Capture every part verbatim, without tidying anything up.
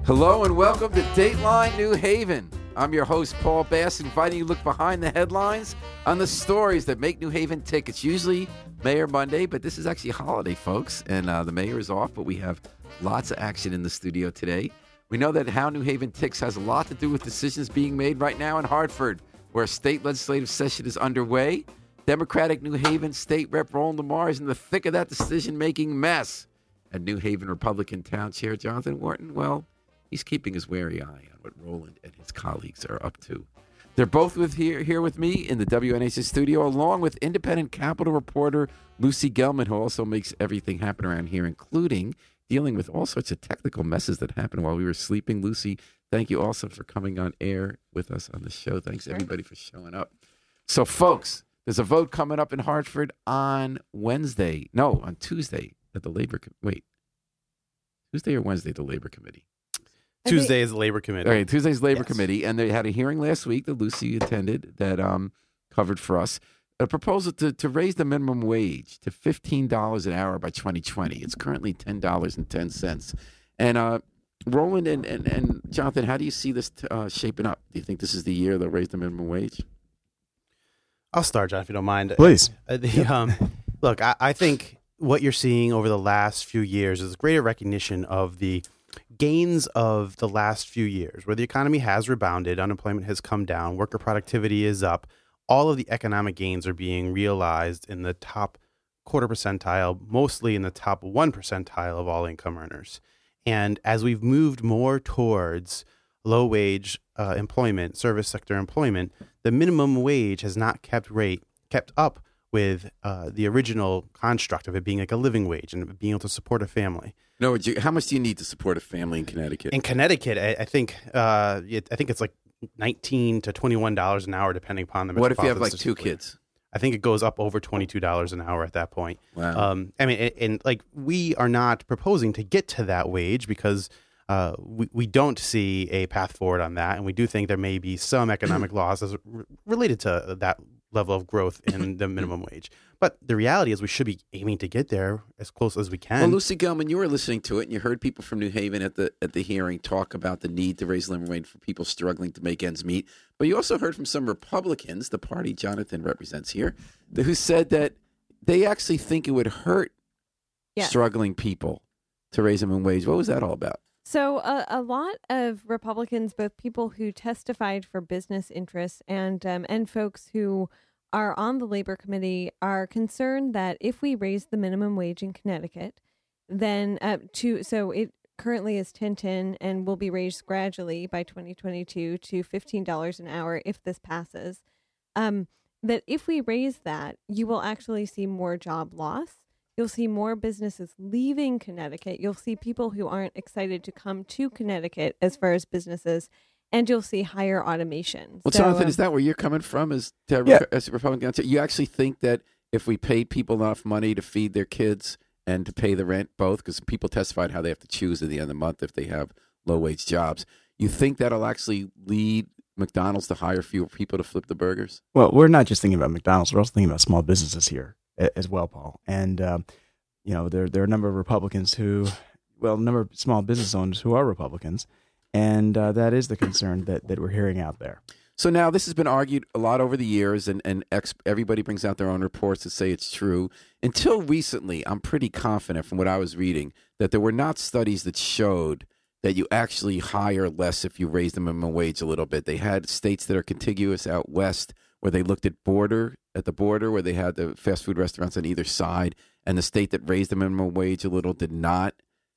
Hello and welcome to Dateline New Haven. I'm your host, Paul Bass, inviting you to look behind the headlines on the stories that make New Haven tick. It's usually Mayor Monday, but this is actually a holiday, folks, and uh, the mayor is off, but we have lots of action in the studio today. We know that how New Haven ticks has a lot to do with decisions being made right now in Hartford, where a state legislative session is underway. Democratic New Haven State Rep Roland Lamar is in the thick of that decision-making mess. And New Haven Republican Town Chair Jonathan Wharton, well, he's keeping his wary eye on what Roland and his colleagues are up to. They're both with here, here with me in the W N H S studio, along with independent Capitol reporter Lucy Gelman, who also makes everything happen around here, including dealing with all sorts of technical messes that happened while we were sleeping. Lucy, thank you also for coming on air with us on the show. Thanks, Sure. everybody, for showing up. So, folks, there's a vote coming up in Hartford on Wednesday. No, on Tuesday at the Labor Com- Wait. Tuesday or Wednesday at the Labor Committee? Tuesday is the Labor Committee. All right, Tuesday's Labor Yes. Committee, and they had a hearing last week that Lucy attended that um, covered for us a proposal to, to raise the minimum wage to fifteen dollars an hour by twenty twenty. It's currently ten dollars and ten cents. And uh, Roland and, and, and Jonathan, how do you see this uh, shaping up? Do you think this is the year they'll raise the minimum wage? I'll start, John, if you don't mind. Please. Uh, the, um, look, I, I think what you're seeing over the last few years is greater recognition of the gains of the last few years, where the economy has rebounded, unemployment has come down, worker productivity is up. All of the economic gains are being realized in the top quarter percentile, mostly in the top one percentile of all income earners. And as we've moved more towards low wage uh, employment, service sector employment, the minimum wage has not kept rate kept up with uh, the original construct of it being like a living wage and being able to support a family. No, would you, how much do you need to support a family in Connecticut? In Connecticut, I, I think uh, it, I think it's like nineteen to twenty-one dollars an hour, depending upon the. What if you have like two district. kids? I think it goes up over twenty-two dollars an hour at that point. Wow. Um, I mean, and, and like we are not proposing to get to that wage because uh, we we don't see a path forward on that, and we do think there may be some economic losses r- related to that level of growth in the minimum wage. But the reality is we should be aiming to get there as close as we can. Well, Lucy Gelman, you were listening to it, and you heard people from New Haven at the at the hearing talk about the need to raise the minimum wage for people struggling to make ends meet. But you also heard from some Republicans, the party Jonathan represents here, who said that they actually think it would hurt Yes. struggling people to raise the minimum wage. What was that all about? So uh, a lot of Republicans, both people who testified for business interests and um, and folks who are on the Labor Committee, are concerned that if we raise the minimum wage in Connecticut, then uh, to so it currently is ten ten and will be raised gradually by twenty twenty-two to fifteen dollars an hour if this passes. Um, that if we raise that, you will actually see more job loss. You'll see more businesses leaving Connecticut. You'll see people who aren't excited to come to Connecticut as far as businesses, and you'll see higher automation. Well, So, Jonathan, um, is that where you're coming from as, to, Yeah. as a Republican? You actually think that if we pay people enough money to feed their kids and to pay the rent, both, because people testified how they have to choose at the end of the month if they have low-wage jobs, you think that'll actually lead McDonald's to hire fewer people to flip the burgers? Well, we're not just thinking about McDonald's. We're also thinking about small businesses here a- as well, Paul. And, um, you know, there, there are a number of Republicans who, well, a number of small business owners who are Republicans. And uh, that is the concern that, that we're hearing out there. So now this has been argued a lot over the years, and, and ex- everybody brings out their own reports to say it's true. Until recently, I'm pretty confident from what I was reading that there were not studies that showed that you actually hire less if you raise the minimum wage a little bit. They had states that are contiguous out west where they looked at border, at the border where they had the fast food restaurants on either side, and the state that raised the minimum wage a little did not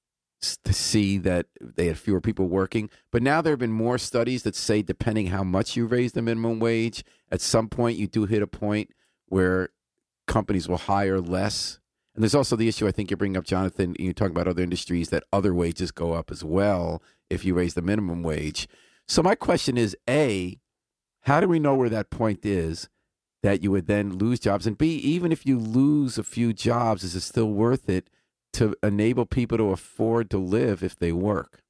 to see that they had fewer people working. But now there have been more studies that say depending how much you raise the minimum wage, at some point you do hit a point where companies will hire less. And there's also the issue I think you're bringing up, Jonathan, you talk about other industries, that other wages go up as well if you raise the minimum wage. So my question is, A, how do we know where that point is that you would then lose jobs? And B, even if you lose a few jobs, is it still worth it to enable people to afford to live if they work?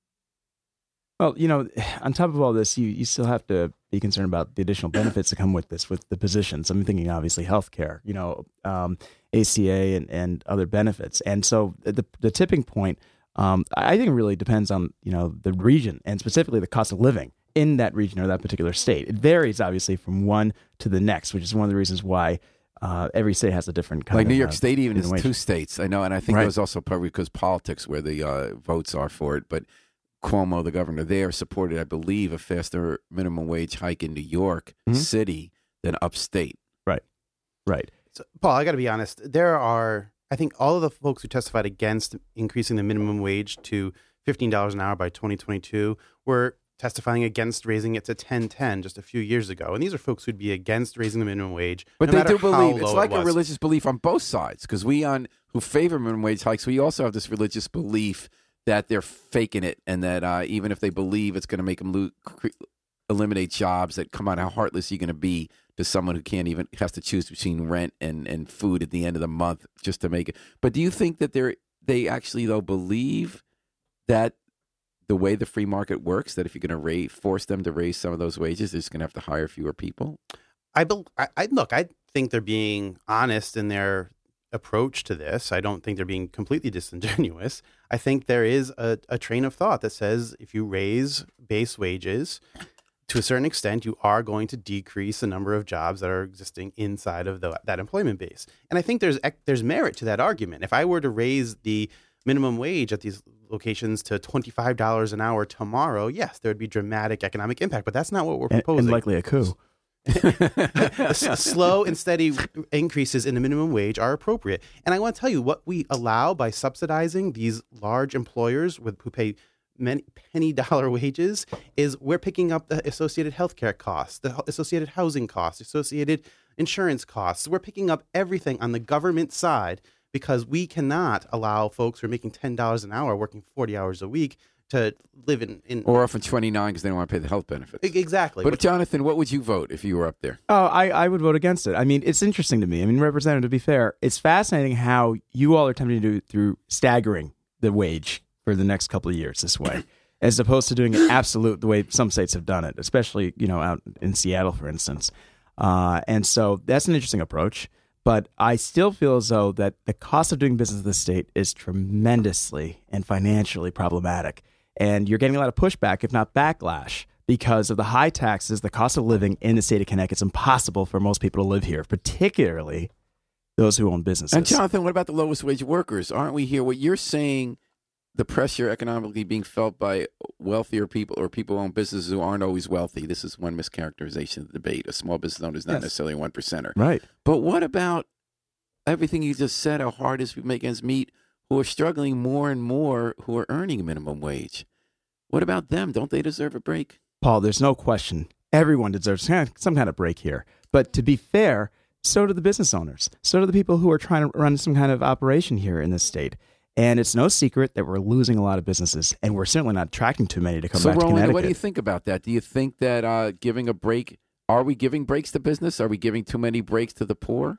Well, you know, on top of all this, you, you still have to be concerned about the additional benefits that come with this, with the positions. I'm thinking, obviously, healthcare, you know, um, A C A and, and other benefits. And so the, the tipping point Um, I think it really depends on, you know, the region and specifically the cost of living in that region or that particular state. It varies obviously from one to the next, which is one of the reasons why uh, every state has a different kind like of New York uh, State even is minimum wage. two states. I know, and I think Right. it was also probably because politics where the uh, votes are for it. But Cuomo, the governor there, supported, I believe, a faster minimum wage hike in New York Mhm. City than upstate. Right, right. So, Paul, I got to be honest. There are, I think, all of the folks who testified against increasing the minimum wage to fifteen dollars an hour by twenty twenty-two were testifying against raising it to ten ten just a few years ago. And these are folks who'd be against raising the minimum wage. But no they matter do believe how it's low like it a was. religious belief on both sides, because we on who favor minimum wage hikes, we also have this religious belief that they're faking it, and that uh, even if they believe it's going to make them lo- cre- eliminate jobs, that come on, how heartless are you going to be to someone who can't even has to choose between rent and, and food at the end of the month just to make it. But do you think that they're they actually though believe that the way the free market works, that if you're going to raise, force them to raise some of those wages, they're just going to have to hire fewer people? I, bel I, I look, I think they're being honest in their approach to this. I don't think they're being completely disingenuous. I think there is a, a train of thought that says if you raise base wages to a certain extent, you are going to decrease the number of jobs that are existing inside of the, that employment base. And I think there's there's merit to that argument. If I were to raise the minimum wage at these locations to twenty-five dollars an hour tomorrow, yes, there would be dramatic economic impact, but that's not what we're And, proposing. and likely a coup. S- Slow and steady increases in the minimum wage are appropriate. And I want to tell you what we allow by subsidizing these large employers with who pay many penny dollar wages is we're picking up the associated healthcare costs, the ho- associated housing costs, associated insurance costs. We're picking up everything on the government side because we cannot allow folks who are making ten dollars an hour working forty hours a week to live in, in Or often twenty-nine because they don't want to pay the health benefits. E- exactly. But Jonathan, what would you vote if you were up there? Oh, I, I would vote against it. I mean, it's interesting to me. I mean, Representative, to be fair, it's fascinating how you all are attempting to do it through staggering the wage for the next couple of years this way, as opposed to doing it absolute the way some states have done it, especially, you know, out in Seattle, for instance. Uh, and so that's an interesting approach. But I still feel as though that the cost of doing business in the state is tremendously and financially problematic. And you're getting a lot of pushback, if not backlash, because of the high taxes, the cost of living in the state of Connecticut. It's impossible for most people to live here, particularly those who own businesses. And Jonathan, what about the lowest wage workers? Aren't we here? What you're saying, the pressure economically being felt by wealthier people or people who own businesses who aren't always wealthy. This is one mischaracterization of the debate. A small business owner is not Yes. necessarily a one percenter. Right. But what about everything you just said, how hard it is to make ends meet, who are struggling more and more, who are earning a minimum wage? What about them? Don't they deserve a break? Paul, there's no question. Everyone deserves some kind of break here. But to be fair, so do the business owners. So do the people who are trying to run some kind of operation here in this state. And it's no secret that we're losing a lot of businesses, and we're certainly not attracting too many to come so, back to Roland, Connecticut. what do you think about that? Do you think that uh, giving a break, are we giving breaks to business? Are we giving too many breaks to the poor,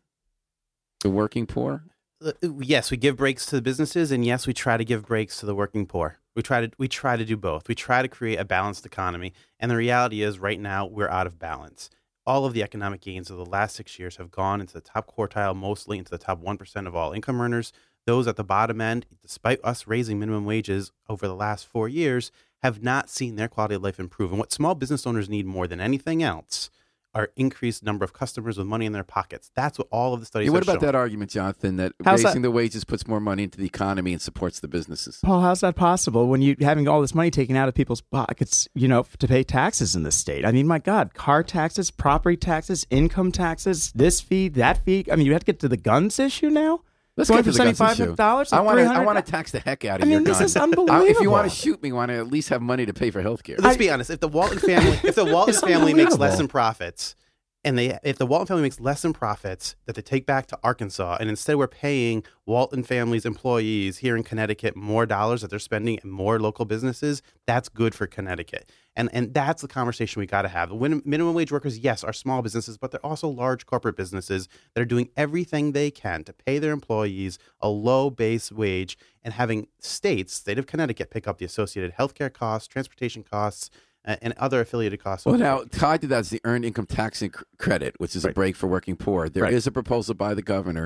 the working poor? Uh, Yes, we give breaks to the businesses, and yes, we try to give breaks to the working poor. We try to we try to do both. We try to create a balanced economy, and the reality is, right now we're out of balance. All of the economic gains of the last six years have gone into the top quartile, mostly into the top one percent of all income earners. Those at the bottom end, despite us raising minimum wages over the last four years, have not seen their quality of life improve. And what small business owners need more than anything else are increased number of customers with money in their pockets. That's what all of the studies Yeah, what have about shown. that argument, Jonathan, that How's raising that- the wages puts more money into the economy and supports the businesses? Paul, how's that possible when you're having all this money taken out of people's pockets, you know, to pay taxes in this state? I mean, my God, car taxes, property taxes, income taxes, this fee, that fee. I mean, you have to get to the guns issue now? Let's Going get to from the guns seventy-five issue. dollars to I want to. I three hundred want to tax the heck out of I your mean, this gun. is I- if you unbelievable. want to shoot me, want to at least have money to pay for health care. Let's be honest. If the Walton family, if the Walton It's family makes less unbelievable. in profits, and they, if the Walton family makes less in profits that they take back to Arkansas, and instead we're paying Walton family's employees here in Connecticut more dollars that they're spending in more local businesses, that's good for Connecticut. And and that's the conversation we got to have. The win- minimum wage workers, yes, are small businesses, but they're also large corporate businesses that are doing everything they can to pay their employees a low base wage and having states, state of Connecticut, pick up the associated healthcare costs, transportation costs, uh, and other affiliated costs. Well, now, tied to that is the earned income tax inc- credit, which is a Right. break for working poor. There is Right. a proposal by the governor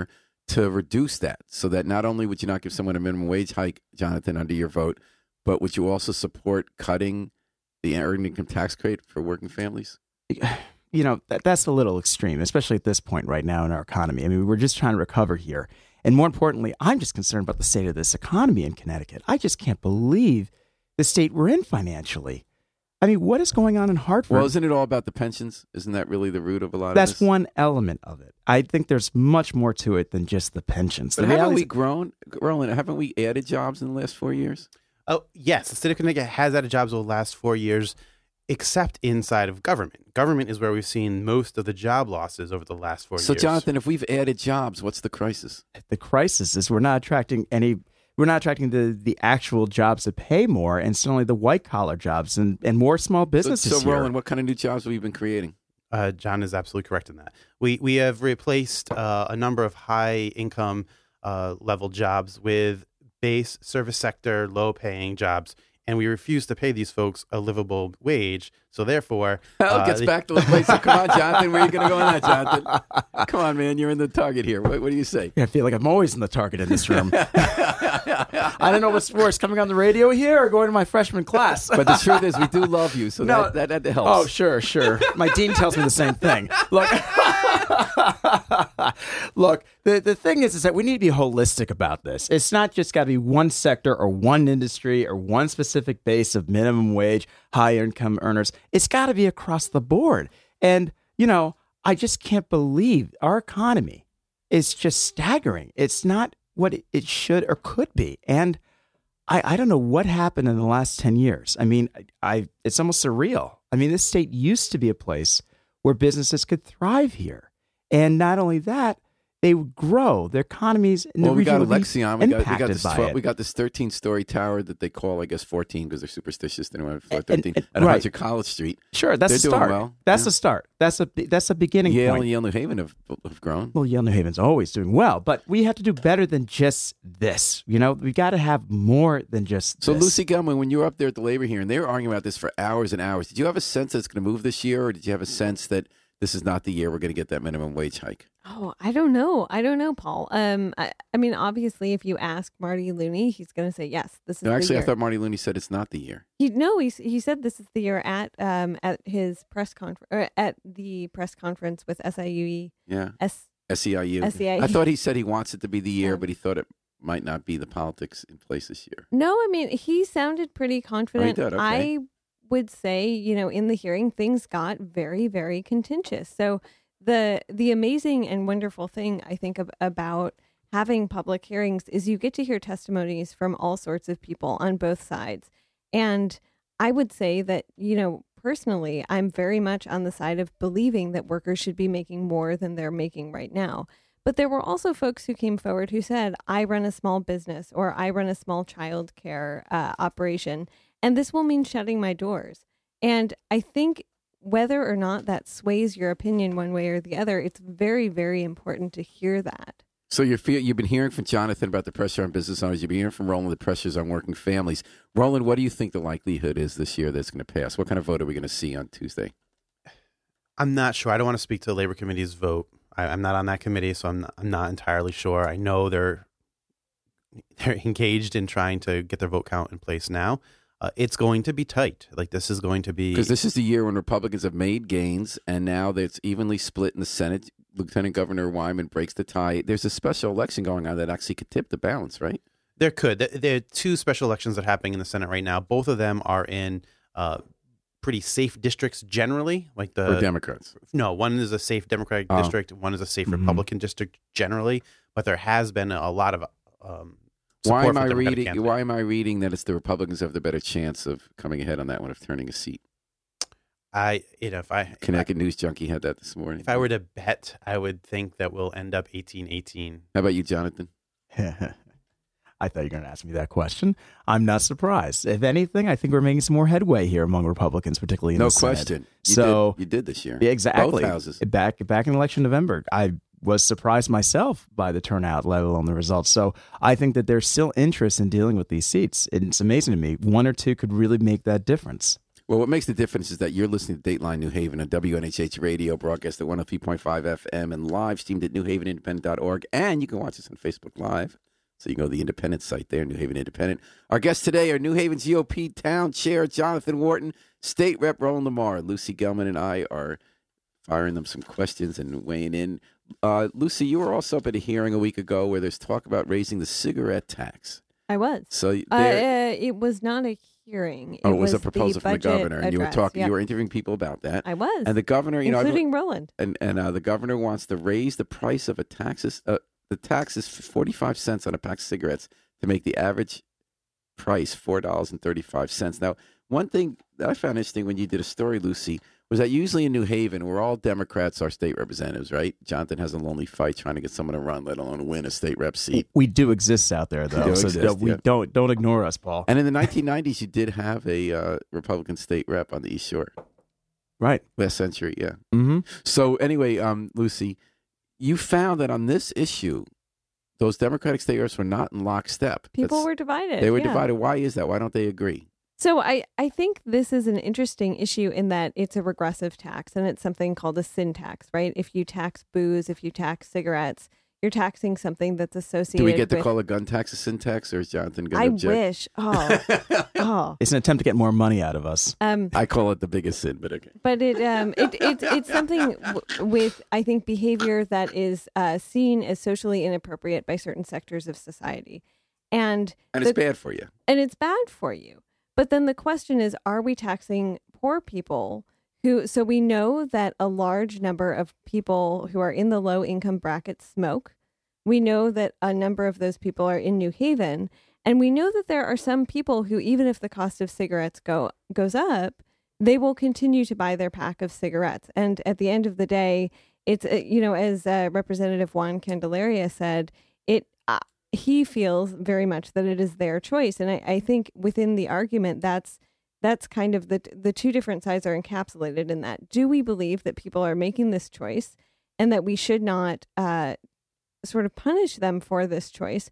to reduce that, so that not only would you not give someone a minimum wage hike, Jonathan, under your vote, but would you also support cutting the earned income tax credit for working families? You know, that, that's a little extreme, especially at this point right now in our economy. I mean, we're just trying to recover here. And more importantly, I'm just concerned about the state of this economy in Connecticut. I just can't believe the state we're in financially. I mean, what is going on in Hartford? Well, isn't it all about the pensions? Isn't that really the root of a lot That's of this? That's one element of it. I think there's much more to it than just the pensions. But the haven't reality we is- grown, Roland, haven't we added jobs in the last four years? Oh, yes. The state of Connecticut has added jobs over the last four years, except inside of government. Government is where we've seen most of the job losses over the last four So, years. Jonathan, if we've added jobs, what's the crisis? The crisis is we're not attracting any... We're not attracting the, the actual jobs that pay more, and it's only the white collar jobs and, and more small businesses So, so here. Roland, what kind of new jobs have we been creating? Uh, John is absolutely correct in that. We we have replaced uh, a number of high income uh, level jobs with base service sector, low paying jobs, and we refuse to pay these folks a livable wage. So therefore, Hell, uh, it gets the- back to the place. So come on, Jonathan, where are you going to go on that, Jonathan? Come on, man, you're in the target here. What, what do you say? I feel like I'm always in the target in this room. I don't know what's worse, coming on the radio here or going to my freshman class. But the truth is, we do love you, so No. that, that, that helps. Oh, sure, sure. My dean tells me the same thing. Look, look. The the thing is, is that we need to be holistic about this. It's not just got to be one sector or one industry or one specific base of minimum wage, high income earners. It's got to be across the board. And you know, I just can't believe our economy is just staggering. It's not what it- it should or could be, and I, I don't know what happened in the last ten years. I mean, I, I it's almost surreal. I mean, this state used to be a place where businesses could thrive here. And not only that, they would grow. Their economies in the Well, we region got would be Alexion. We got, we got impacted this by twelve, it. we got this thirteen story tower that they call, I guess, fourteen because they're superstitious. They don't have And- thirteen and- at right. one hundred College Street. Sure, that's They're a doing start. well. That's Yeah. a start. That's a that's a beginning Yale point. and Yale New Haven have, have grown. Well, Yale New Haven's always doing well, but we have to do better than just this. You know, we got to have more than just So, this. Lucy Gelman, when you were up there at the labor hearing, they were arguing about this for hours and hours. Did you have a sense that it's going to move this year, or did you have a sense that this is not the year we're going to get that minimum wage hike? Oh, I don't know. I don't know, Paul. Um, I, I mean, obviously, if you ask Marty Looney, he's going to say yes. This is No, the actually, year. I thought Marty Looney said it's not the year. He no, he he said this is the year at um at his press conference or at the press conference with S I U E Yeah, S. S E I U. S E I U. I thought he said he wants it to be the year, Yeah. but he thought it might not be the politics in place this year. No, I mean he sounded pretty confident. did? Okay. I would say, you know, in the hearing, things got very, very contentious. So the the amazing and wonderful thing I think ab- about having public hearings is you get to hear testimonies from all sorts of people on both sides. And I would say that, you know, personally, I'm very much on the side of believing that workers should be making more than they're making right now. But there were also folks who came forward who said, I run a small business or I run a small child care uh, operation, and this will mean shutting my doors. And I think whether or not that sways your opinion one way or the other, it's very, very important to hear that. So you're feel, you've been hearing from Jonathan about the pressure on business owners. You've been hearing from Roland the pressures on working families. Roland, what do you think the likelihood is this year that's going to pass? What kind of vote are we going to see on Tuesday? I'm not sure. I don't want to speak to the Labor Committee's vote. I, I'm not on that committee, so I'm not, I'm not entirely sure. I know they're they're engaged in trying to get their vote count in place now. Uh, it's going to be tight. Like this is going to be Because this is the year when Republicans have made gains, and now that it's evenly split in the Senate. Lieutenant Governor Wyman breaks the tie. There's a special election going on that actually could tip the balance, right? There could. There- There are two special elections that are happening in the Senate right now. Both of them are in uh, pretty safe districts generally. Like the For Democrats. no, one is a safe Democratic Oh. district, one is a safe Mhm. Republican district generally. But there has been a lot of um, Why support am for I the Democratic reading? candidate. Why am I reading that it's the Republicans have the better chance of coming ahead on that one of turning a seat? I, you know, if I Connecticut News Junkie had that this morning. if I were to bet, I would think that we'll end up eighteen eighteen. How about you, Jonathan? I thought you were going to ask me that question. I'm not surprised. If anything, I think we're making some more headway here among Republicans, particularly in No the Senate. question. You So did, you did this year. Yeah, exactly. Both houses. Back back in election November, I was surprised myself by the turnout, let alone the results. So I think that there's still interest in dealing with these seats. It's amazing to me. One or two could really make that difference. Well, what makes the difference is that you're listening to Dateline New Haven on W N H H Radio, broadcast at one oh three point five F M and live streamed at new haven independent dot org. And you can watch us on Facebook Live. So you can go to the Independent site there, New Haven Independent. Our guests today are New Haven G O P Town Chair Jonathan Wharton, State Rep Roland Lamar. Lucy Gelman and I are firing them some questions and weighing in. Uh, Lucy, you were also up at a hearing a week ago where there's talk about raising the cigarette tax. I was. So uh, uh, it was not a hearing. It oh, it was, was a proposal from the governor, and you were talking. Yeah. You were interviewing people about that. I was, and the governor, you including know, Roland, and and uh, the governor wants to raise the price of a taxes. Uh, the tax is forty-five cents on a pack of cigarettes to make the average price four dollars and thirty-five cents. Now, one thing that I found interesting when you did a story, Lucy, was that usually in New Haven, we're all Democrats, our state representatives, right? Jonathan has a lonely fight trying to get someone to run, let alone win a state rep seat. We do exist out there, though, so exist, don't, we yeah. don't don't ignore us, Paul. And in the nineteen nineties, you did have a uh, Republican state rep on the East Shore. Right. Last century, yeah. Mm-hmm. So anyway, um, Lucy, you found that on this issue, those Democratic state reps were not in lockstep. People That's, were divided. They were yeah. divided. Why is that? Why don't they agree? So I, I think this is an interesting issue in that it's a regressive tax, and it's something called a sin tax, right? If you tax booze, if you tax cigarettes, you're taxing something that's associated Do we get to with... call a gun tax a sin tax, or is Jonathan going I to object? wish. Oh, oh. It's an attempt to get more money out of us. Um, I call it the biggest sin, but okay. But it um it, it it's something w- with I think behavior that is uh, seen as socially inappropriate by certain sectors of society, and And the, it's bad for you. and it's bad for you. But then the question is, are we taxing poor people who? So we know that a large number of people who are in the low income bracket smoke. We know that a number of those people are in New Haven, and we know that there are some people who, even if the cost of cigarettes go goes up, they will continue to buy their pack of cigarettes. And at the end of the day, it's, uh, you know, as uh, Representative Juan Candelaria said, it uh, he feels very much that it is their choice. And I, I think within the argument, that's that's kind of the the two different sides are encapsulated in that. Do we believe that people are making this choice and that we should not uh, sort of punish them for this choice?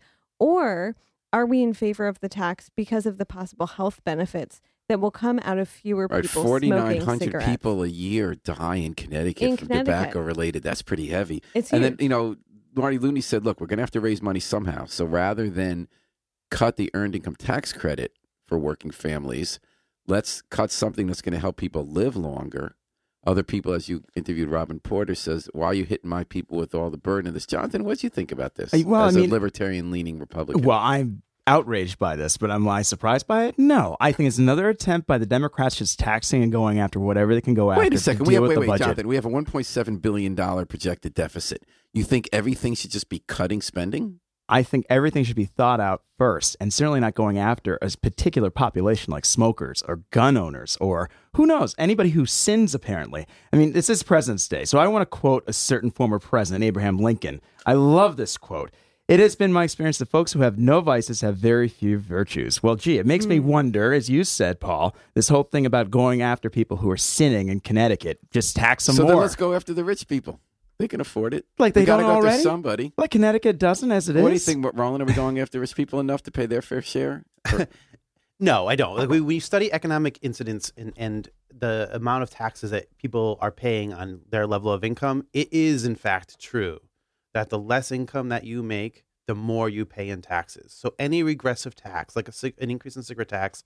Or are we in favor of the tax because of the possible health benefits that will come out of fewer Right, people forty-nine smoking hundred cigarettes? people a year die in Connecticut In from Connecticut. tobacco related. That's pretty heavy. It's and huge. then, you know, Marty Looney said, look, we're going to have to raise money somehow. So rather than cut the earned income tax credit for working families, let's cut something that's going to help people live longer. Other people, as you interviewed Robin Porter, says, why are you hitting my people with all the burden of this? Jonathan, what do you think about this Well, as I mean- a libertarian-leaning Republican? Well, I'm outraged by this, but am I surprised by it? No. I think it's another attempt by the Democrats just taxing and going after whatever they can go after. Wait a to second. deal We have, with wait, the wait, budget. Jonathan. We have a one point seven billion dollars projected deficit. You think everything should just be cutting spending? I think everything should be thought out first, and certainly not going after a particular population like smokers or gun owners or, who knows, anybody who sins, apparently. I mean, this is President's Day, so I want to quote a certain former president, Abraham Lincoln. I love this quote. It has been my experience that folks who have no vices have very few virtues. Well, gee, it makes mm. me wonder, as you said, Paul, this whole thing about going after people who are sinning in Connecticut, just tax them so more. So then let's go after the rich people. They can afford it. Like they we gotta don't go already? after somebody. Like Connecticut doesn't, as it what is. What do you think, Roland? Are we going after rich people enough to pay their fair share? Or- No, I don't. Like we, we study economic incidence and, and the amount of taxes that people are paying on their level of income. It is, in fact, true that the less income that you make, the more you pay in taxes. So any regressive tax, like a, an increase in cigarette tax,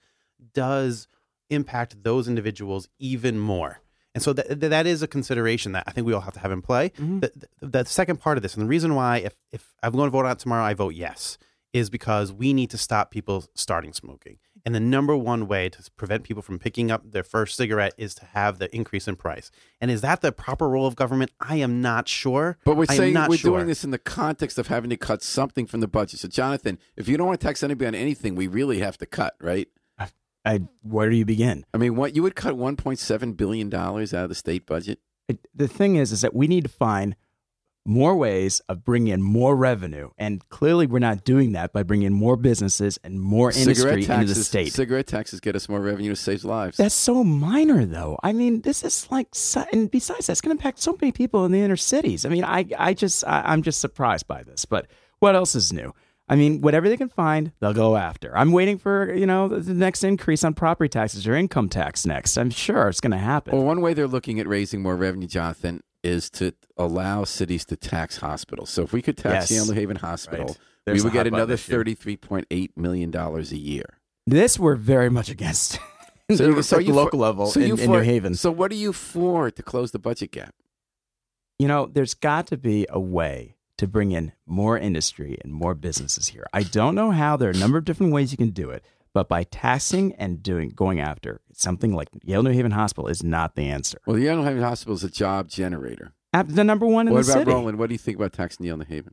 does impact those individuals even more. And so that that is a consideration that I think we all have to have in play. Mm-hmm. The, the, the second part of this, and the reason why, if, if I'm going to vote on it tomorrow, I vote yes, is because we need to stop people starting smoking. And the number one way to prevent people from picking up their first cigarette is to have the increase in price. And is that the proper role of government? I am not sure. But we're I am saying not we're sure. doing this in the context of having to cut something from the budget. So, Jonathan, if you don't want to tax anybody on anything, we really have to cut, right? I, where do you begin? I mean, what you would cut one point seven billion dollars out of the state budget? It, the thing is, is that we need to find more ways of bringing in more revenue. And clearly we're not doing that by bringing in more businesses and more industry taxes, into the state. Cigarette taxes get us more revenue. It saves lives. That's so minor, though. I mean, this is like, and besides, that's going to impact so many people in the inner cities. I mean, I, I just, I, I'm just surprised by this. But what else is new? I mean, whatever they can find, they'll go after. I'm waiting for, you know, the next increase on property taxes or income tax next. I'm sure it's going to happen. Well, one way they're looking at raising more revenue, Jonathan, is to allow cities to tax hospitals. So if we could tax Yes. Yale New Haven Hospital, Right. we There's would a get hot button another issue. thirty-three point eight million dollars a year. This we're very much against. So, so are you local for, level so in, you in for, New Haven. So what are you for to close the budget gap? You know, there's got to be a way to bring in more industry and more businesses here. I don't know how. There are a number of different ways you can do it, but by taxing and doing going after something like Yale New Haven Hospital is not the answer. Well, the Yale New Haven Hospital is a job generator. Ab- The number one in What the about city. Roland? What do you think about taxing Yale New Haven?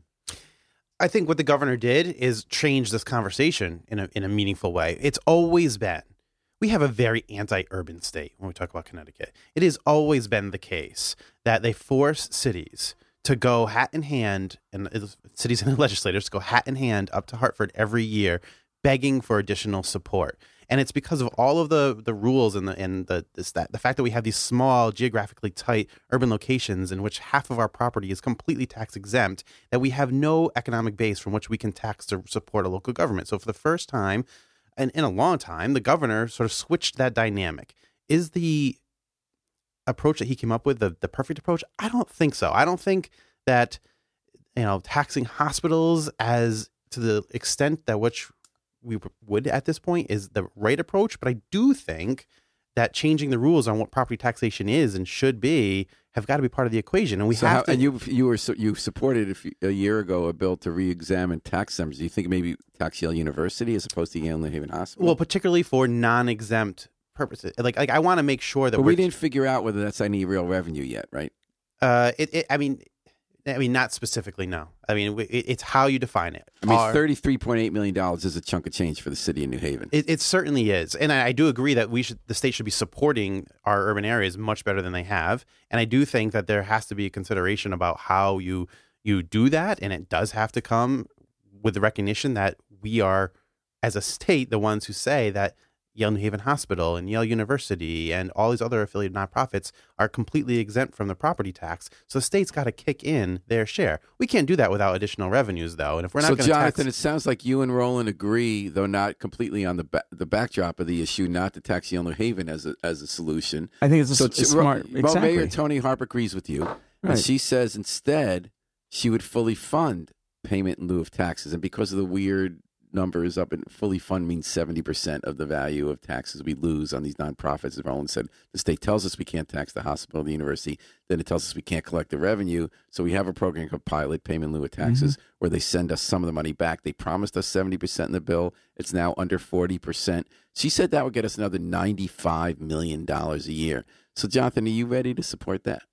I think what the governor did is change this conversation in a in a meaningful way. It's always been, we have a very anti-urban state when we talk about Connecticut. It has always been the case that they force cities to go hat in hand, and cities and legislators to go hat in hand up to Hartford every year, begging for additional support. And it's because of all of the the rules and the and the this, that the fact that we have these small, geographically tight urban locations in which half of our property is completely tax exempt, that we have no economic base from which we can tax to support a local government. So for the first time, and in a long time, the governor sort of switched that dynamic. Is the approach that he came up with the, the perfect approach? I don't think so. I don't think that, you know, taxing hospitals as to the extent that which we would at this point is the right approach. But I do think that changing the rules on what property taxation is and should be have got to be part of the equation. And we So have how, to. and you you were you supported a, few, a year ago a bill to re-examine tax numbers. Do you think maybe tax Yale University as opposed to Yale New Haven Hospital? well, particularly for non-exempt purposes. Like, like I want to make sure that but we're, we didn't figure out whether that's any real revenue yet, right? Uh, it, it. I mean, I mean, not specifically. No. I mean, it, it's how you define it. I mean, Are- thirty-three point eight million dollars is a chunk of change for the city of New Haven. It, it certainly is, and I, I do agree that we should, the state should be supporting our urban areas much better than they have. And I do think that there has to be a consideration about how you you do that, and it does have to come with the recognition that we are, as a state, the ones who say that Yale New Haven Hospital and Yale University and all these other affiliated nonprofits are completely exempt from the property tax. So the state's got to kick in their share. We can't do that without additional revenues, though. And if we're not so, going to Jonathan, tax, it sounds like you and Roland agree, though not completely on the ba- the backdrop of the issue, not to tax Yale New Haven as a as a solution. I think it's a, So, s- a smart. Well, exactly. Mayor Tony Harp agrees with you, Right. and she says instead she would fully fund payment in lieu of taxes, and because of the weird numbers up and fully fund means seventy percent of the value of taxes we lose on these nonprofits. As Roland said, the state tells us we can't tax the hospital, the university, then it tells us we can't collect the revenue. So we have a program called Pilot, Payment in Lieu of Taxes, Mm-hmm. where they send us some of the money back. They promised us seventy percent in the bill. It's now under forty percent. She said that would get us another ninety-five million dollars a year. So, Jonathan, are you ready to support that?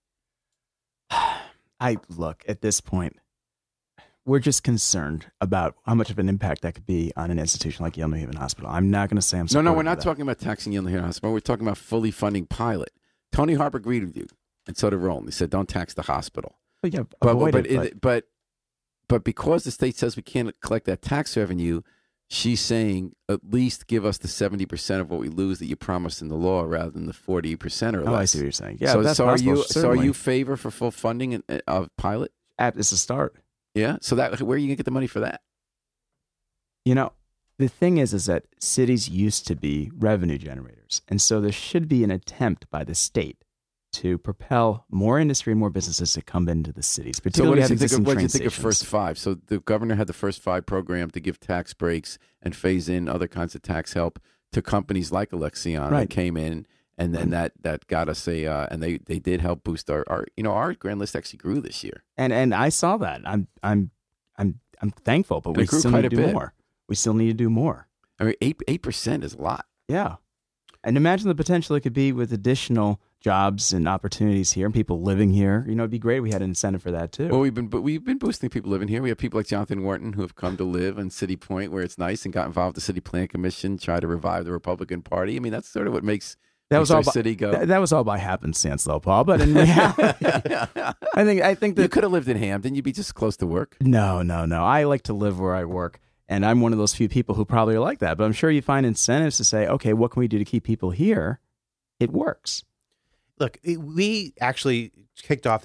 I look at this point. We're just concerned about how much of an impact that could be on an institution like Yale New Haven Hospital. I'm not going to say I'm No, supportive no, we're of not that. talking about taxing Yale New Haven Hospital. We're talking about fully funding Pilot. Tony Harp agreed with you, and so did Roland. They said don't tax the hospital. But yeah, But avoid but, it, but it, but but because the state says we can't collect that tax revenue, she's saying at least give us the seventy percent of what we lose that you promised in the law, rather than the forty percent or less. oh, I see what you're saying. Yeah, so, that's so are possible, you so are certainly. you favor for full funding in- of Pilot? At- It's a start. Yeah. So that where are you gonna get the money for that? You know, the thing is, is that cities used to be revenue generators. And so there should be an attempt by the state to propel more industry and more businesses to come into the cities, So what particularly did have you think? Of, existing what did train you think of stations. First Five? So the governor had the First Five program to give tax breaks and phase in other kinds of tax help to companies like Alexion that Right. came in, and then that that got us a uh, and they they did help boost our, our you know our grand list actually grew this year. And and I saw that. I'm I'm I'm I'm thankful, but It we grew still quite need to a do bit. more. We still need to do more. I mean, eight eight percent is a lot. Yeah. And imagine the potential it could be with additional jobs and opportunities here and people living here. You know, it'd be great if we had an incentive for that too. Well, we've been but we've been boosting people living here. We have people like Jonathan Wharton who have come to live in City Point, where it's nice, and got involved with the City Plan Commission, try to revive the Republican Party. I mean, that's sort of what makes that makes was all our by, city go. that, that was all by happenstance though, Paul. But in reality, I think I think You that could have lived in Hamden. You'd be just close to work. no, no, no. I like to live where I work. And I'm one of those few people who probably are like that. But I'm sure you find incentives to say, okay, what can we do to keep people here? It works. look, it- we actually kicked off this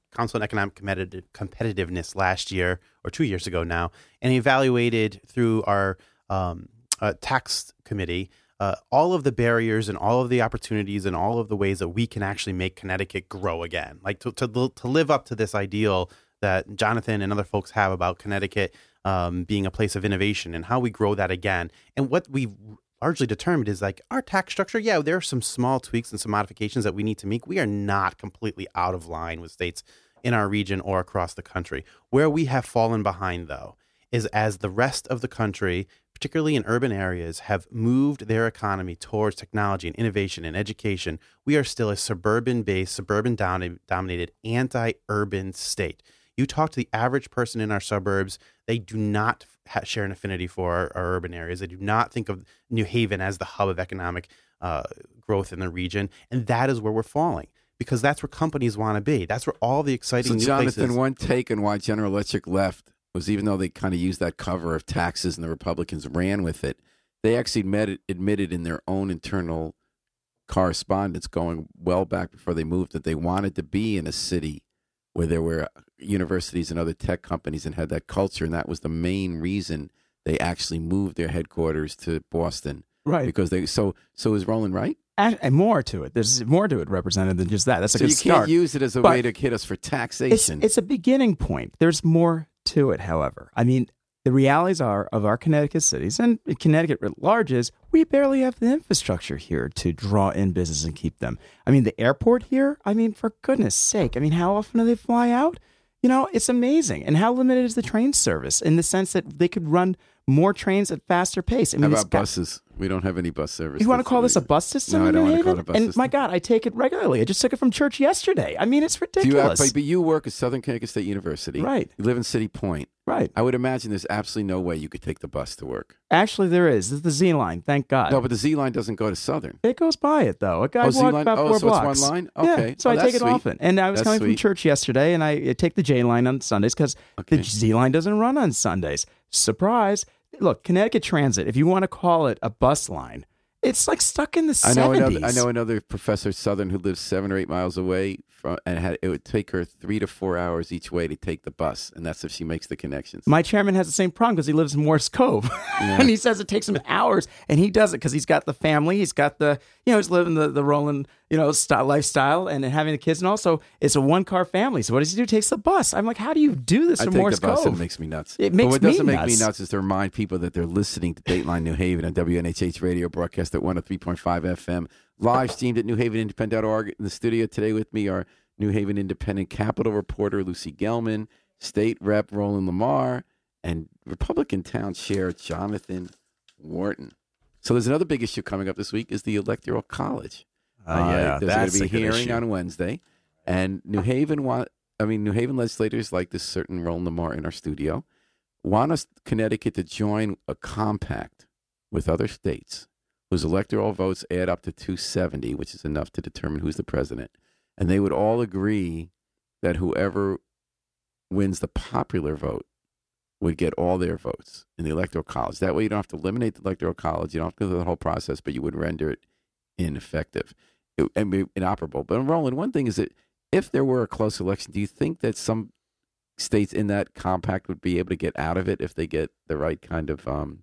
Council on Economic Competitive, Competitiveness last year or two years ago now, and evaluated through our um, uh, tax committee uh, all of the barriers and all of the opportunities and all of the ways that we can actually make Connecticut grow again, like to to, to live up to this ideal that Jonathan and other folks have about Connecticut um, being a place of innovation and how we grow that again. And what we've largely determined is like our tax structure. Yeah, there are some small tweaks and some modifications that we need to make. We are not completely out of line with states in our region or across the country. Where we have fallen behind, though, is as the rest of the country, particularly in urban areas, have moved their economy towards technology and innovation and education, we are still a suburban-based, suburban-dominated, anti-urban state. You talk to the average person in our suburbs, they do not ha- share an affinity for our, our urban areas. They do not think of New Haven as the hub of economic uh, growth in the region. And that is where we're falling, because that's where companies want to be. That's where all the exciting so new Jonathan, places. one take on why General Electric left was, even though they kind of used that cover of taxes and the Republicans ran with it, they actually admitted, admitted in their own internal correspondence going well back before they moved that they wanted to be in a city where there were universities and other tech companies and had that culture. And that was the main reason they actually moved their headquarters to Boston. Right. Because they, so, so is Roland right? And, and more to it. There's more to it, Representative, than just that. That's a so good you start. can't use it as a But way to hit us for It's, taxation. it's a beginning point. There's more to it, however. I mean, the realities are of our Connecticut cities, and Connecticut at large, is we barely have the infrastructure here to draw in business and keep them. I mean, the airport here, I mean, for goodness sake, I mean, how often do they fly out? You know, it's amazing. And how limited is the train service in the sense that they could run more trains at faster pace? I mean, How it's about got- buses? We don't have any bus service. You want to That's call this a really- bus system No, I in don't New want to call Haven? it a bus And system. my God, I take it regularly. I just took it from church yesterday. I mean, it's Do you have, ridiculous. but you work at Southern Connecticut State University. Right. You live in City Point. Right. I would imagine there's absolutely no way you could take the bus to work. Actually, there is. This is the Z line. Thank God. No, but the Z line doesn't go to Southern. It goes by it, though. A guy Oh, walked Z-line? about Oh, four so it's blocks. one line? Yeah, Okay. so Oh, I that's take it sweet. often. And I was That's coming from sweet. church yesterday, and I, I take the J line on Sundays because Okay. the Z line doesn't run on Sundays. Surprise. Look, Connecticut Transit, if you want to call it a bus line, it's like stuck in the I know seventies. another. I know another professor at Southern who lives seven or eight miles away from, and had, it would take her three to four hours each way to take the bus, and that's if she makes the connections. My chairman has the same problem because he lives in Morris Cove. Yeah. And he says it takes him hours. And he does it because he's got the family. He's got the, you know, he's living the, the Roland, you know, style, lifestyle and having the kids. And also, it's a one car family. So what does he do? He takes the bus. I'm like, how do you do this I from take Morris the bus. Cove? It makes me nuts. It but makes what me doesn't make nuts. me nuts is to remind people that they're listening to Dateline New Haven on W N H H Radio, broadcast at one oh three point five F M, live streamed at new haven independent dot org. In the studio today with me are New Haven Independent Capital reporter Lucy Gelman, State Rep Roland Lamar, and Republican Town Chair Jonathan Wharton. So there's another big issue coming up this week is the Electoral College. Uh, yeah, there's that's going a to be a good hearing issue. on Wednesday, and New Haven want. I mean, New Haven legislators like this certain Roland Lamar in our studio want us Connecticut to join a compact with other states whose electoral votes add up to two seventy, which is enough to determine who's the president, and they would all agree that whoever wins the popular vote would get all their votes in the Electoral College. That way you don't have to eliminate the Electoral College. You don't have to go through the whole process, but you would render it ineffective it, and be inoperable. But Roland, one thing is that if there were a close election, do you think that some states in that compact would be able to get out of it if they get the right kind of, um,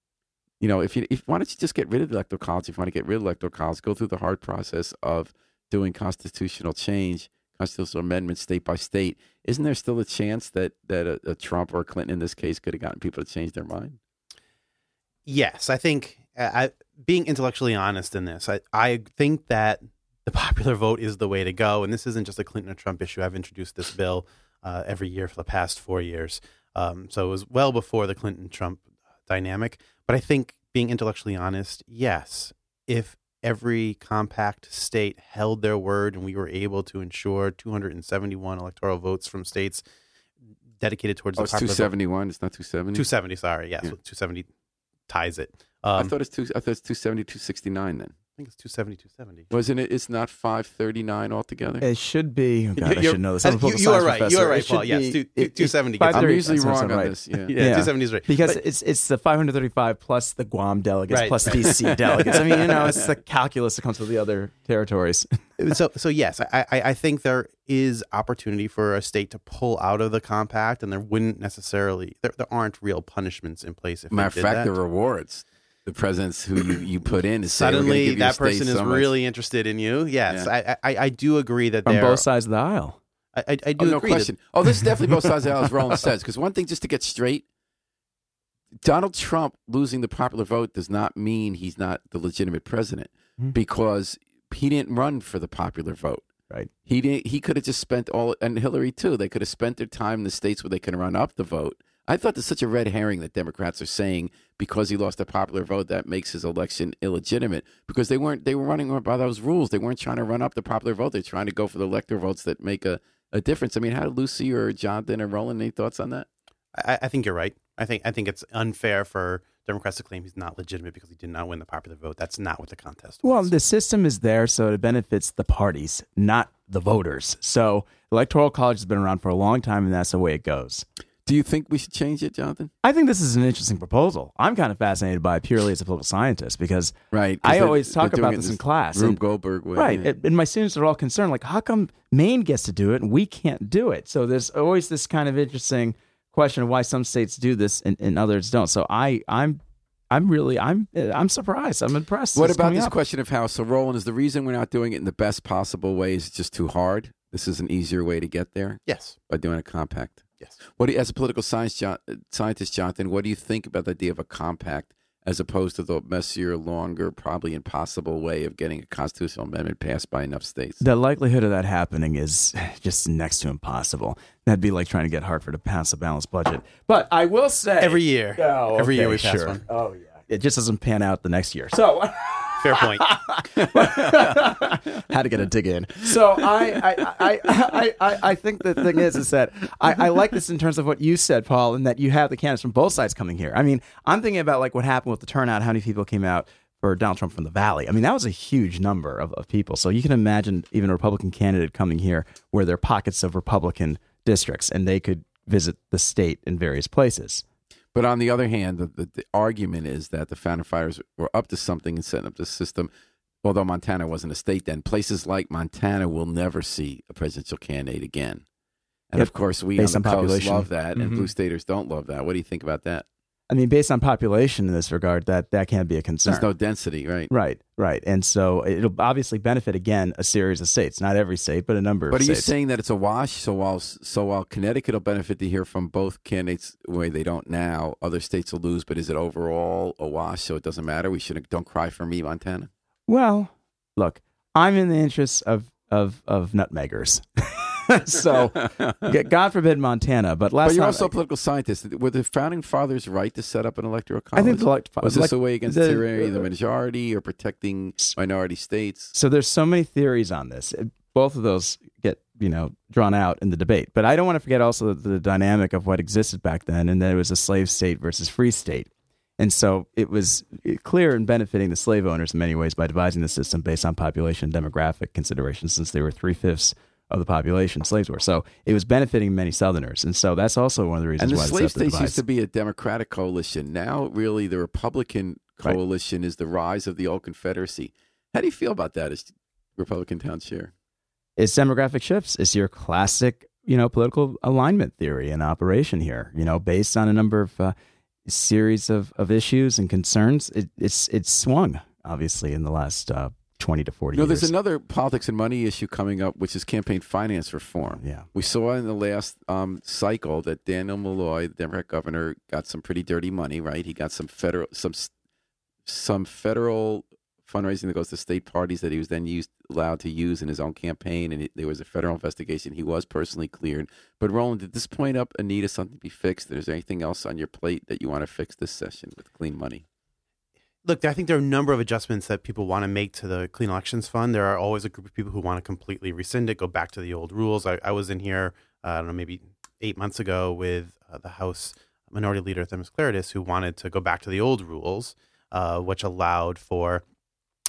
you know, if you, if why don't you just get rid of the Electoral College? If you want to get rid of the Electoral College, go through the hard process of doing constitutional change, constitutional amendments state by state. Isn't there still a chance that, that a, a Trump or a Clinton in this case could have gotten people to change their mind? Yes, I think uh, I, being intellectually honest in this, I, I think that the popular vote is the way to go. And this isn't just a Clinton or Trump issue. I've introduced this bill uh, every year for the past four years. Um, so it was well before the Clinton-Trump dynamic. But I think being intellectually honest, yes, if every compact state held their word and we were able to ensure two hundred seventy-one electoral votes from states dedicated towards Oh, the it's popular two seventy-one. It's not two seventy. two seventy, sorry. Yes, Yeah. so two seventy ties it. I Um, thought it's two. I thought it's two seventy, two sixty-nine. Then I think it's two seventy, two seventy. Wasn't it? It's not five thirty-nine altogether. It should be. Oh God, I You're- should know this. I'm a you, political you are science right. professor. You are It right, should Paul. Yes, be- two, it- two seventy. five I'm thirty, usually that's what wrong I'm on right. this. Yeah. Yeah, Yeah. two seventy is right. Because But- it's it's the five hundred thirty-five plus the Guam delegates Right. plus D C delegates. I mean, you know, it's the calculus that comes with the other territories. so so yes, I, I I think there is opportunity for a state to pull out of the compact, and there wouldn't necessarily there, there aren't real punishments in place if Matter of they did fact, that. the rewards, the presidents who you, you put in, is say, we're gonna Suddenly give you a that state person is so much. really interested in you. Yes, I, I I do agree that From there both sides of the aisle. I, I, I Oh, do no agree. question. Oh, this is definitely both sides of the aisle, as Roland says. Because one thing, just to get straight, Donald Trump losing the popular vote does not mean he's not the legitimate president, Mhm. because he didn't run for the popular vote. Right. He didn't. He could have just spent all, and Hillary too. They could have spent their time in the states where they can run up the vote. I thought there's such a red herring that Democrats are saying because he lost the popular vote that makes his election illegitimate, because they weren't. They were running by those rules. They weren't trying to run up the popular vote. They're trying to go for the electoral votes that make a, a difference. I mean, how did Lucy or Jonathan or Roland, any thoughts on that? I, I think you're right. I think I think it's unfair for Democrats to claim he's not legitimate because he did not win the popular vote. That's not what the contest was. Well, the system is there so it benefits the parties, not the voters. So electoral college has been around for a long time, and that's the way it goes. Do you think we should change it, Jonathan? I think this is an interesting proposal. I'm kind of fascinated by it purely as a political scientist because Right. 'cause I they're- always talk they're doing about it this in in class. Rube and- Goldberg way. Right. yeah. And and my students are all concerned, like, how come Maine gets to do it and we can't do it? So there's always this kind of interesting question of why some states do this and, and others don't. So I, I'm, I'm really, I'm, I'm surprised. I'm impressed. What It's about coming this up. question of how? So, Roland, is the reason we're not doing it in the best possible way is just too hard? This is an easier way to get there yes, by doing a compact. yes. What do you, as a political science jo- scientist, Jonathan, what do you think about the idea of a compact as opposed to the messier, longer, probably impossible way of getting a constitutional amendment passed by enough states? The likelihood of that happening is just next to impossible. That'd be like trying to get Hartford to pass a balanced budget. But I will say Every year, Oh, every year okay, we pass sure. one. Oh yeah, it just doesn't pan out the next year. So Fair point. had to get a dig in. So I I, I, I, I I think the thing is is that I, I like this in terms of what you said, Paul, and that you have the candidates from both sides coming here. I mean, I'm thinking about like what happened with the turnout, how many people came out for Donald Trump from the Valley. I mean, that was a huge number of, of people. So you can imagine even a Republican candidate coming here where there are pockets of Republican districts and they could visit the state in various places. But on the other hand, the, the, the argument is that the founding fathers were up to something and setting up this system. Although Montana wasn't a state then, places like Montana will never see a presidential candidate again. And Yep. of course, we Based on the on coast population. love that, and Mhm. blue staters don't love that. What do you think about that? I mean, based on population in this regard, that, that can't be a concern. There's no density, right? Right, right. And so it'll obviously benefit, again, a series of states. Not every state, but a number But of are you states. saying that it's a wash? So while so while Connecticut will benefit to hear from both candidates the way they don't now, other states will lose. But is it overall a wash? So it doesn't matter. We should don't cry for me, Montana. Well, look, I'm in the interests of, of, of nutmeggers. So, God forbid Montana. But last But you're time, also a political scientist. Were the founding fathers right to set up an electoral college? I think the elect- was elect- this a way against the- tyranny of the majority or protecting minority states? So there's so many theories on this. It- Both of those get, you know, drawn out in the debate. But I don't want to forget also the, the dynamic of what existed back then, and that it was a slave state versus free state. And so it was clear in benefiting the slave owners in many ways by devising the system based on population and demographic considerations, since they were three-fifths of the population slaves were. So it was benefiting many Southerners. And so that's also one of the reasons And the why slave it's up to states divide. used to be a Democratic coalition. Now, really, the Republican Right. coalition is the rise of the old Confederacy. How do you feel about that as Republican town chair? It's demographic shifts. It's your classic, you know, political alignment theory in operation here, you know, based on a number of uh, series of, of issues and concerns. It, it's it's swung, obviously, in the last uh, twenty to forty No, years. there's another politics and money issue coming up, which is campaign finance reform. Yeah. We saw in the last um, cycle that Daniel Malloy, the Democrat governor, got some pretty dirty money, right? He got some federal some some federal fundraising that goes to state parties that he was then used allowed to use in his own campaign, and it, there was a federal investigation. He was personally cleared. But Roland, did this point up a need of something to be fixed? Is there anything else on your plate that you want to fix this session with clean money? Look, I think there are a number of adjustments that people want to make to the Clean Elections Fund. There are always a group of people who want to completely rescind it, go back to the old rules. I, I was in here, uh, I don't know, maybe eight months ago with uh, the House Minority Leader Themis Claridis, who wanted to go back to the old rules, uh, which allowed for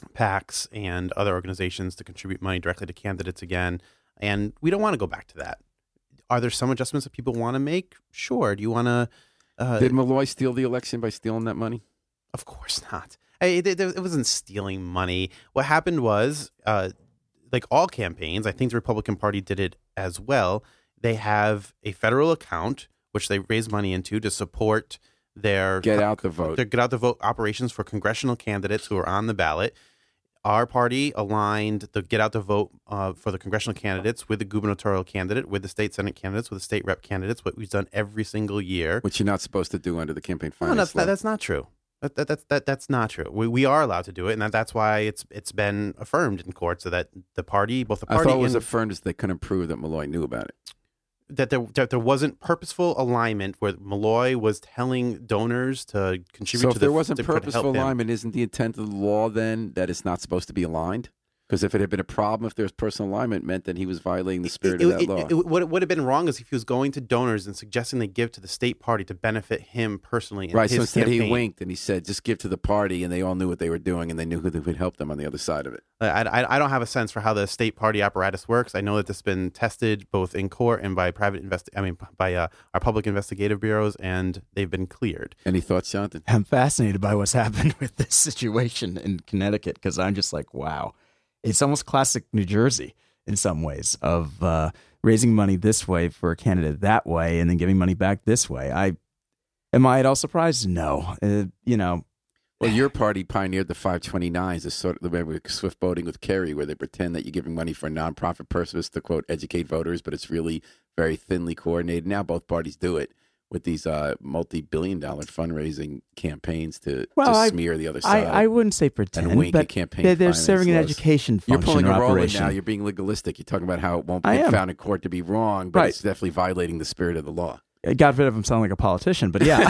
PACs and other organizations to contribute money directly to candidates again. And we don't want to go back to that. Are there some adjustments that people want to make? Sure. Do you want to... Uh, Did Malloy steal the election by stealing that money? Of course not. It, it, it wasn't stealing money. What happened was, uh, like all campaigns, I think the Republican Party did it as well. They have a federal account, which they raise money into to support their... Get out the vote. Their get out the vote operations for congressional candidates who are on the ballot. Our party aligned the get out the vote uh, for the congressional candidates with the gubernatorial candidate, with the state senate candidates, with the state rep candidates, what we've done every single year. Which you're not supposed to do under the campaign finance No, that's, law. that, that's not true. That, that, that's, that, that's not true. We, we are allowed to do it, and that, that's why it's it's been affirmed in court so that the party, both the I party thought it was and... affirmed as they couldn't prove that Malloy knew about it. That there, that there wasn't purposeful alignment where Malloy was telling donors to contribute So to if the... there wasn't to help purposeful them. alignment, isn't the intent of the law then that it's not supposed to be aligned? Because if it had been a problem, if there was personal alignment, it meant that he was violating the spirit It- of that it- law. it- it- what would have been wrong is if he was going to donors and suggesting they give to the state party to benefit him personally. In Right, his so instead campaign. he winked and he said, just give to the party, and they all knew what they were doing, and they knew who would help them on the other side of it. I, I, I don't have a sense for how the state party apparatus works. I know that this has been tested both in court and by private invest. I mean, by uh, our public investigative bureaus, and they've been cleared. Any thoughts, Jonathan? I'm fascinated by what's happened with this situation in Connecticut because I'm just like, wow. It's almost classic New Jersey in some ways of uh, raising money this way for a candidate that way and then giving money back this way. I am I at all surprised? No. Uh, you know, Well, your party pioneered the five twenty-nines, the sort of the way with Swift voting with Kerry, where they pretend that you're giving money for a nonprofit purpose to, quote, educate voters, but it's really very thinly coordinated. Now both parties do it with these uh, multi-billion dollar fundraising campaigns to, well, to I, smear the other I, side. I wouldn't say pretend, and wink but at campaign they're, they're finance serving an laws. education You're function pulling or a role in operation. now. You're being legalistic. You're talking about how it won't I be am. found in court to be wrong, but Right. it's definitely violating the spirit of the law. God forbid if I'm sounding like a politician, but yeah,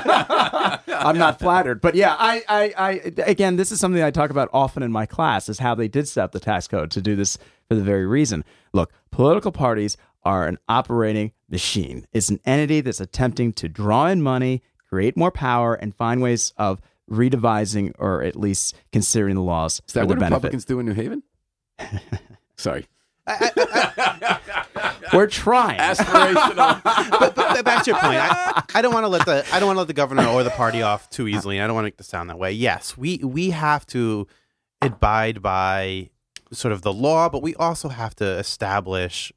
I'm not flattered. But yeah, I, I, I, again, this is something I talk about often in my class is how they did set up the tax code to do this for the very reason. Look, political parties are an operating machine. It's an entity that's attempting to draw in money, create more power, and find ways of redevising or at least considering the laws Is that for what their benefit. Republicans do in New Haven? Sorry. We're trying. Aspirational. but, but back to your point, I, I don't want to let the I don't want to let the governor or the party off too easily. I don't want to make this sound that way. Yes, we we have to abide by sort of the law, but we also have to establish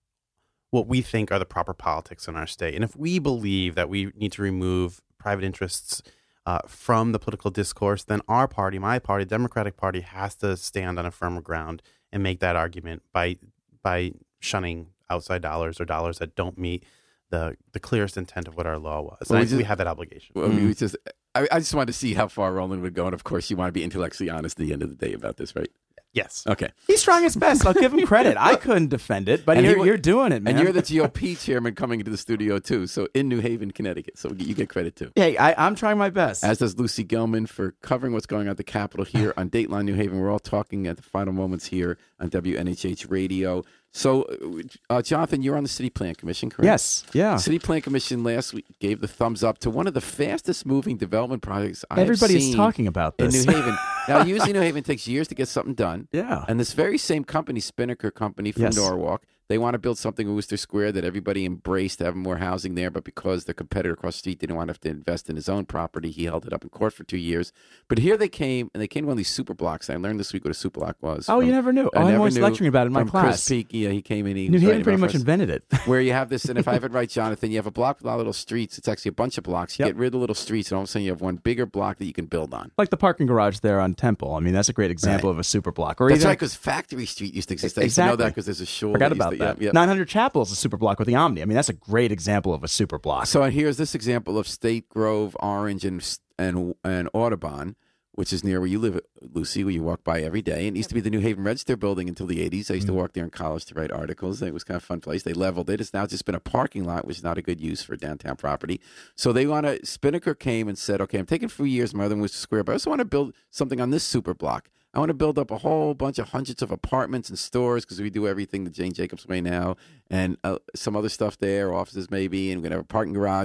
what we think are the proper politics in our state. And if we believe that we need to remove private interests uh, from the political discourse, then our party, my party, the Democratic Party, has to stand on a firmer ground and make that argument by by shunning outside dollars or dollars that don't meet the the clearest intent of what our law was. Well, And we I think just- we have that obligation. Well, we was just, I, I just wanted to see how far Roland would go. And of course, you want to be intellectually honest at the end of the day about this, right? Yes. Okay. He's trying his best. I'll give him credit. I couldn't defend it, but And he you're, wa- you're doing it, man. And you're the G O P chairman coming into the studio, too. So in New Haven, Connecticut. So you get credit, too. Hey, I, I'm trying my best. As does Lucy Gelman for covering what's going on at the Capitol here on Dateline New Haven. We're all talking at the final moments here on W N H H Radio. So, uh, Jonathan, you're on the City Plan Commission, correct? Yes. Yeah. City Plan Commission last week gave the thumbs up to one of the fastest moving development projects I Everybody have is seen talking about in this. New Haven. Now, usually New Haven takes years to get something done. Yeah. And this very same company, Spinnaker Company from Yes. Norwalk, they want to build something in Worcester Square that everybody embraced to have more housing there, but because the competitor across the street didn't want to have to invest in his own property, he held it up in court for two years. But here they came, and they came to one of these super blocks. I learned this week what a super block was. Oh, from- you never knew. I Oh, I'm never always knew lecturing about it in my from class. Chris Peak, yeah, he came in. He New was Haven writing pretty about much for us. invented it. Where you have this, and if I have it right, Jonathan, you have a block with a lot of little streets. It's actually a bunch of blocks. You Yep. get rid of the little streets, and all of a sudden you have one bigger block that you can build on. Like the parking garage there on Temple. I mean, that's a great example of a super block. Or That's even, right, because Factory Street used to exist. I used to know Exactly. that because there's a shul. forgot that used about to- that. yeah, yeah. nine hundred Chapel is a super block with the Omni. I mean, that's a great example of a super block. So here's this example of State Grove, Orange, and and and Audubon, which is near where you live, Lucy, where you walk by every day. And it used to be the New Haven Register building until the eighties. I used to walk there in college to write articles. It was kind of a fun place. They leveled it. It's now just been a parking lot, which is not a good use for downtown property. So they want to, Spinnaker came and said, okay, I'm taking three years, my other one was Square, but I also want to build something on this super block. I want to build up a whole bunch of hundreds of apartments and stores because we do everything the Jane Jacobs way now and uh, some other stuff there, offices maybe, and we're going to have a parking garage.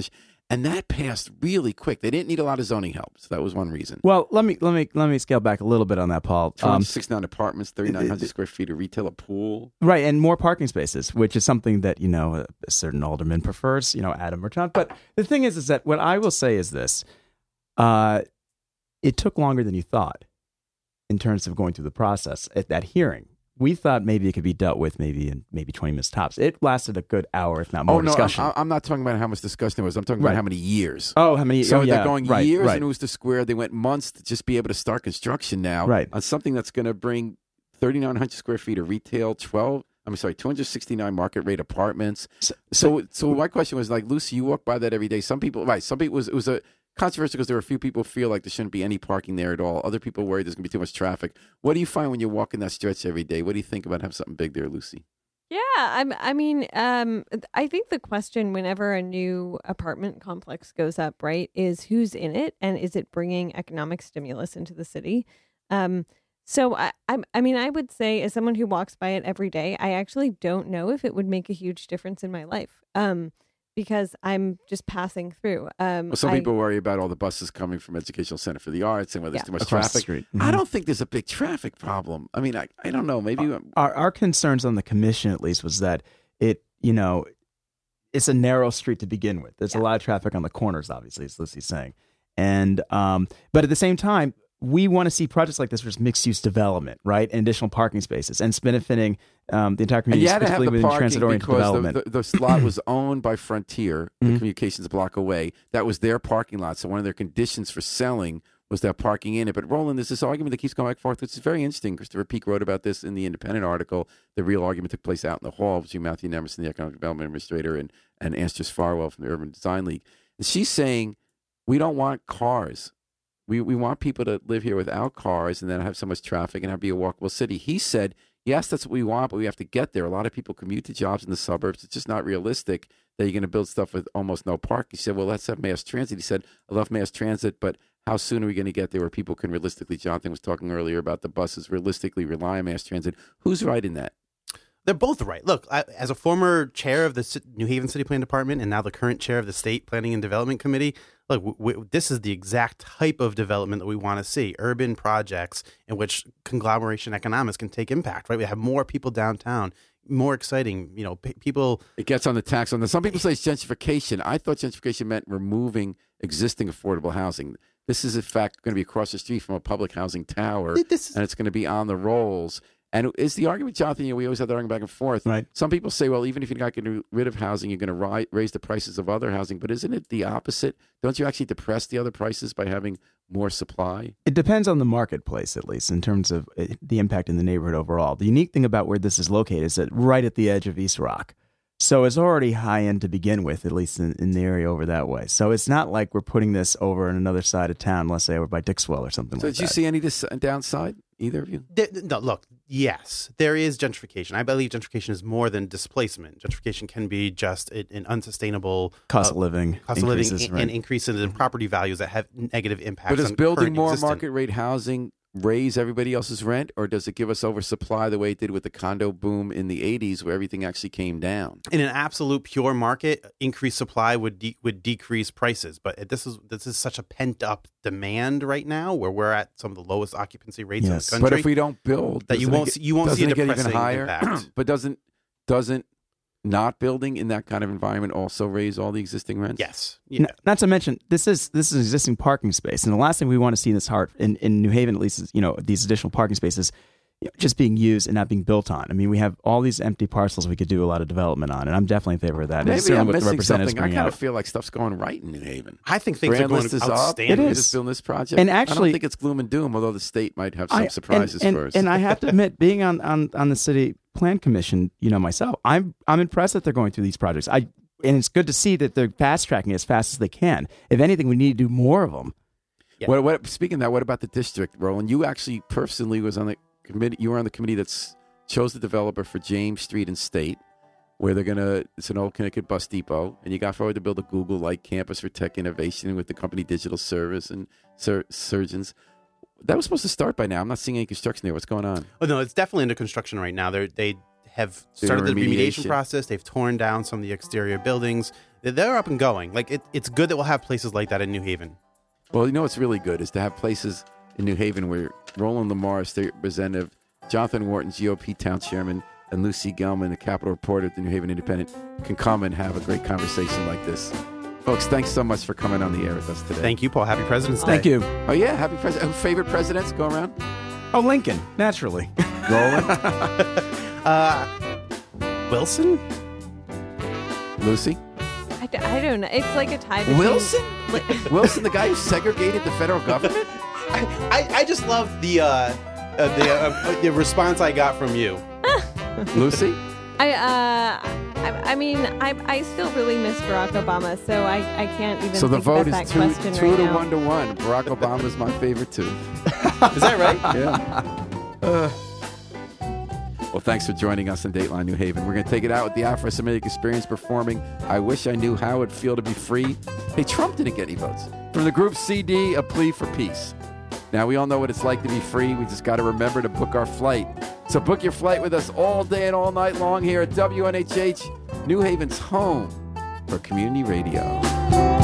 And that passed really quick. They didn't need a lot of zoning help, so that was one reason. Well, let me let me let me scale back a little bit on that, Paul. two hundred sixty-nine apartments, thirty-nine hundred square feet of retail, a pool. Right, and more parking spaces, which is something that, you know, a, a certain alderman prefers, you know, Adam or John. But the thing is, is that what I will say is this. Uh, it took longer than you thought in terms of going through the process at that hearing. We thought maybe it could be dealt with maybe in maybe twenty minutes tops. It lasted a good hour, if not more oh, no, discussion. I'm, I'm not talking about how much discussion there was. I'm talking Right. about how many years. Oh, how many? So oh, yeah. they're going right, years right. in Worcester Square. They went months to just be able to start construction now Right. on something that's going to bring thirty-nine hundred square feet of retail, twelve, I'm sorry, two hundred sixty-nine market rate apartments. So, So, so my question was like, Lucy, you walk by that every day. Some people, right? Some people, it was, it was a controversial because there were a few people who feel like there shouldn't be any parking there at all. Other people worry there's going to be too much traffic. What do you find when you're walking that stretch every day? What do you think about having something big there, Lucy? Yeah, I'm, I mean, um, I think the question whenever a new apartment complex goes up, right, is who's in it and is it bringing economic stimulus into the city? Um, so I, I, I mean, I would say as someone who walks by it every day, I actually don't know if it would make a huge difference in my life. Um, because I'm just passing through. Um, Well, some I, people worry about all the buses coming from Educational Center for the Arts and whether there's Yeah. too much Across the traffic. street. I Mhm. don't think there's a big traffic problem. I mean, I, I don't know. Maybe Our, our concerns on the commission, at least, was that it, you know, it's a narrow street to begin with. There's Yeah. a lot of traffic on the corners, obviously, as Lucy's saying. And, um, but at the same time, we want to see projects like this, which is mixed-use development, right, and additional parking spaces, and it's benefiting um, the entire and community, you had to have specifically the within parking transit-oriented because development. the, the, the slot was owned by Frontier, the Mhm. communications block away. That was their parking lot. So one of their conditions for selling was that parking in it. But Roland, there's this argument that keeps going back and forth, which is very interesting. Christopher Peake wrote about this in the Independent article. The real argument took place out in the hall between Matthew Nemerson, the Economic Development Administrator, and, and Anstris Farwell from the Urban Design League. And she's saying, we don't want cars. We we want people to live here without cars and then have so much traffic and have be a walkable city. He said, yes, that's what we want, but we have to get there. A lot of people commute to jobs in the suburbs. It's just not realistic that you're going to build stuff with almost no park. He said, well, let's have mass transit. He said, I love mass transit, but how soon are we going to get there where people can realistically, Jonathan was talking earlier about the buses, realistically rely on mass transit. Who's right in that? They're both right. Look, I, as a former chair of the Ci- New Haven City Plan Department and now the current chair of the State Planning and Development Committee, look, w- w- this is the exact type of development that we want to see. Urban projects in which conglomeration economics can take impact, right? We have more people downtown, more exciting, you know, p- people. It gets on the tax on the. Some people say it's gentrification. I thought gentrification meant removing existing affordable housing. This is, in fact, going to be across the street from a public housing tower, This is, and it's going to be on the rolls. And is the argument, Jonathan, you know, we always have that argument back and forth. Right. Some people say, well, even if you're not getting rid of housing, you're going to ri- raise the prices of other housing. But isn't it the opposite? Don't you actually depress the other prices by having more supply? It depends on the marketplace, at least, in terms of uh, the impact in the neighborhood overall. The unique thing about where this is located is that right at the edge of East Rock. So it's already high end to begin with, at least in, in the area over that way. So it's not like we're putting this over on another side of town, let's say over by Dixwell or something So like did you that. see any dis- downside, either of you? there- no, look, yes, there is gentrification. I believe gentrification is more than displacement. Gentrification can be just an an unsustainable Cost uh, of living cost of living increases, and, right. and increases in property values that have negative impacts. But does on building current more existing- market rate housing raise everybody else's rent, or does it give us oversupply the way it did with the condo boom in the eighties where everything actually came down? in an absolute pure market, increased supply would de- would decrease prices. But this is this is such a pent up demand right now, where we're at some of the lowest occupancy rates Yes. in the country. But if we don't build, that you doesn't it won't get- see, you won't see a doesn't it get even depressing higher? impact. But doesn't doesn't not building in that kind of environment also raise all the existing rents? Yes, N- yeah. Not to mention, this is this is an existing parking space, and the last thing we want to see in this heart in, in New Haven, at least, is you know these additional parking spaces you know, just being used and not being built on. I mean, we have all these empty parcels we could do a lot of development on, and I'm definitely in favor of that. And Maybe certainly I'm what the missing representatives something. I bring kind out. of feel like stuff's going right in New Haven. I think things Grand are going list is outstanding. up. It We're is. just building this project. And I actually- don't think it's gloom and doom, although the state might have some I- surprises and, first. And, and I have to admit, being on, on, on the city plan commission, you know myself, I'm I'm impressed that they're going through these projects. I and it's good to see that they're fast tracking as fast as they can. If anything, we need to do more of them. Yeah. What, what, speaking of that, what about the district, Roland? You actually personally was on the committee. You were on the committee that chose the developer for James Street and State, where they're gonna. It's an old Connecticut bus depot, and you got forward to build a Google-like campus for tech innovation with the company Digital Service and sur- Surgeons. That was supposed to start by now. I'm not seeing any construction there. What's going on? Oh no, it's definitely under construction right now. They're, they have Doing started the remediation remediation. process. They've torn down some of the exterior buildings. they're up and going. Like it, it's good that we'll have places like that in New Haven. Well, you know what's really good is to have places in New Haven where Roland Lamar, State Representative, Jonathan Wharton, G O P Town Chairman, and Lucy Gelman, the Capitol reporter at the New Haven Independent, can come and have a great conversation like this. Folks, thanks so much for coming on the air with us today. Thank you, Paul. Happy President's Day. Thank you. Oh, yeah. Happy President. Oh, favorite presidents go around? Oh, Lincoln, naturally. Roland? uh, Wilson? Lucy? I, d- I don't know. It's like a tie between Wilson? Li- Wilson, the guy who segregated the federal government? I, I, I just love the uh, uh, the uh, the response I got from you. Lucy? I uh, I, I mean, I I still really miss Barack Obama, so I, I can't even. So the think vote about is that two, question two right to now. one to one. Barack Obama is my favorite, too. Is that right? Yeah. Uh, well, thanks for joining us in Dateline New Haven. We're going to take it out with the Afro-Semitic Experience performing I Wish I Knew How It'd Feel to Be Free. Hey, Trump didn't get any votes. From the group C D, A Plea for Peace. Now, we all know what it's like to be free. We just got to remember to book our flight. So book your flight with us all day and all night long here at W N H H, New Haven's home for community radio.